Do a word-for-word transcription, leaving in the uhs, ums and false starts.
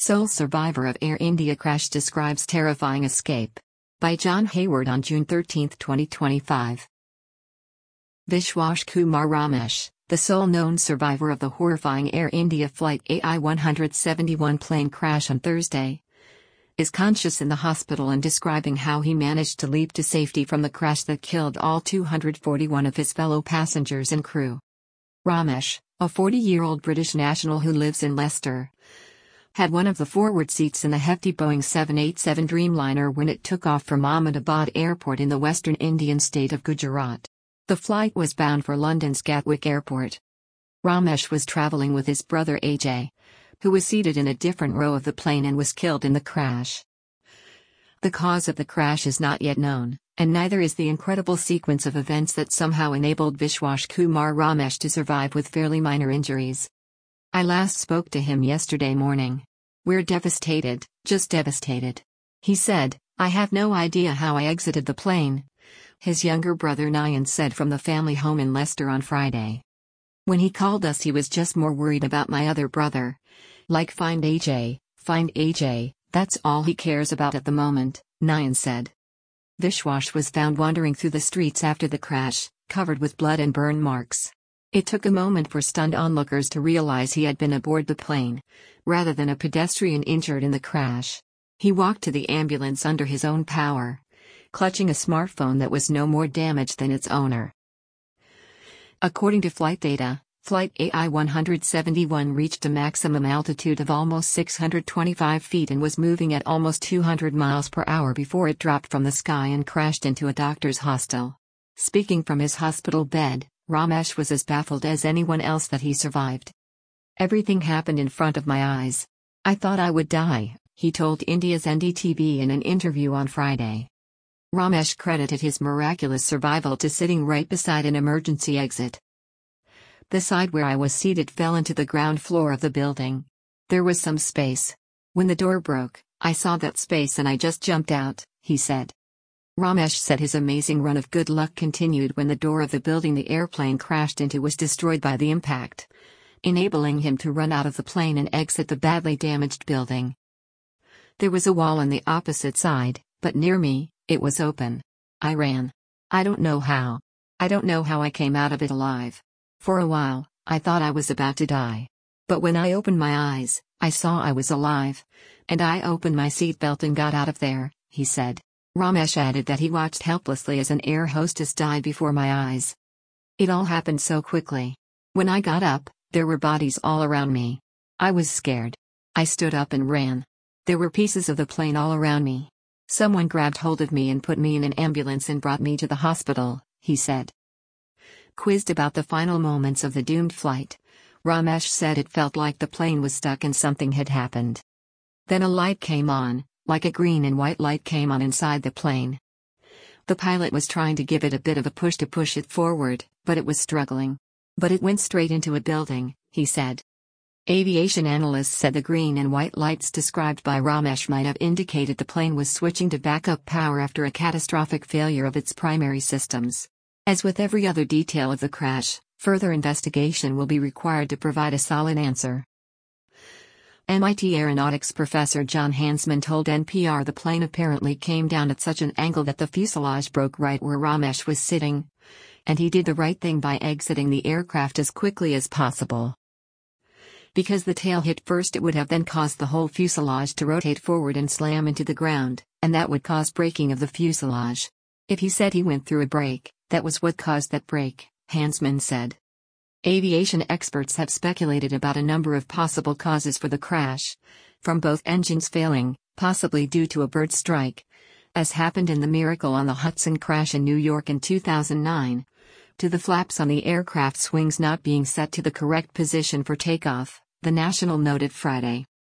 Sole survivor of Air India crash describes terrifying escape. By John Hayward on June thirteenth, twenty twenty-five. Vishwash Kumar Ramesh, the sole known survivor of the horrifying Air India Flight A I one seventy-one plane crash on Thursday, is conscious in the hospital and describing how he managed to leap to safety from the crash that killed all two hundred forty-one of his fellow passengers and crew. Ramesh, a forty-year-old British national who lives in Leicester, had one of the forward seats in the hefty Boeing seven eighty-seven Dreamliner when it took off from Ahmedabad Airport in the western Indian state of Gujarat. The flight was bound for London's Gatwick Airport. Ramesh was travelling with his brother Ajay, who was seated in a different row of the plane and was killed in the crash. The cause of the crash is not yet known, and neither is the incredible sequence of events that somehow enabled Vishwash Kumar Ramesh to survive with fairly minor injuries. I last spoke to him yesterday morning. We're devastated, just devastated. He said, I have no idea how I exited the plane. His younger brother Nayan said from the family home in Leicester on Friday. When he called us, he was just more worried about my other brother. Like, find A J, find A J, that's all he cares about at the moment, Nayan said. Vishwash was found wandering through the streets after the crash, covered with blood and burn marks. It took a moment for stunned onlookers to realize he had been aboard the plane, rather than a pedestrian injured in the crash. He walked to the ambulance under his own power, clutching a smartphone that was no more damaged than its owner. According to flight data, Flight A I one seventy-one reached a maximum altitude of almost six hundred twenty-five feet and was moving at almost two hundred miles per hour before it dropped from the sky and crashed into a doctor's hostel. Speaking from his hospital bed, Ramesh was as baffled as anyone else that he survived. Everything happened in front of my eyes. I thought I would die, he told India's N D T V in an interview on Friday. Ramesh credited his miraculous survival to sitting right beside an emergency exit. The side where I was seated fell into the ground floor of the building. There was some space. When the door broke, I saw that space and I just jumped out, he said. Ramesh said his amazing run of good luck continued when the door of the building the airplane crashed into was destroyed by the impact, enabling him to run out of the plane and exit the badly damaged building. There was a wall on the opposite side, but near me, it was open. I ran. I don't know how. I don't know how I came out of it alive. For a while, I thought I was about to die. But when I opened my eyes, I saw I was alive. And I opened my seatbelt and got out of there, he said. Ramesh added that he watched helplessly as an air hostess died before my eyes. It all happened so quickly. When I got up, there were bodies all around me. I was scared. I stood up and ran. There were pieces of the plane all around me. Someone grabbed hold of me and put me in an ambulance and brought me to the hospital, he said. Quizzed about the final moments of the doomed flight, Ramesh said it felt like the plane was stuck and something had happened. Then a light came on, like a green and white light came on inside the plane. The pilot was trying to give it a bit of a push to push it forward, but it was struggling. But it went straight into a building, he said. Aviation analysts said the green and white lights described by Ramesh might have indicated the plane was switching to backup power after a catastrophic failure of its primary systems. As with every other detail of the crash, further investigation will be required to provide a solid answer. M I T aeronautics professor John Hansman told N P R the plane apparently came down at such an angle that the fuselage broke right where Ramesh was sitting, and he did the right thing by exiting the aircraft as quickly as possible. Because the tail hit first, it would have then caused the whole fuselage to rotate forward and slam into the ground, and that would cause breaking of the fuselage. If he said he went through a break, that was what caused that break, Hansman said. Aviation experts have speculated about a number of possible causes for the crash, from both engines failing, possibly due to a bird strike, as happened in the Miracle on the Hudson crash in New York in two thousand nine, to the flaps on the aircraft's wings not being set to the correct position for takeoff, the National noted Friday.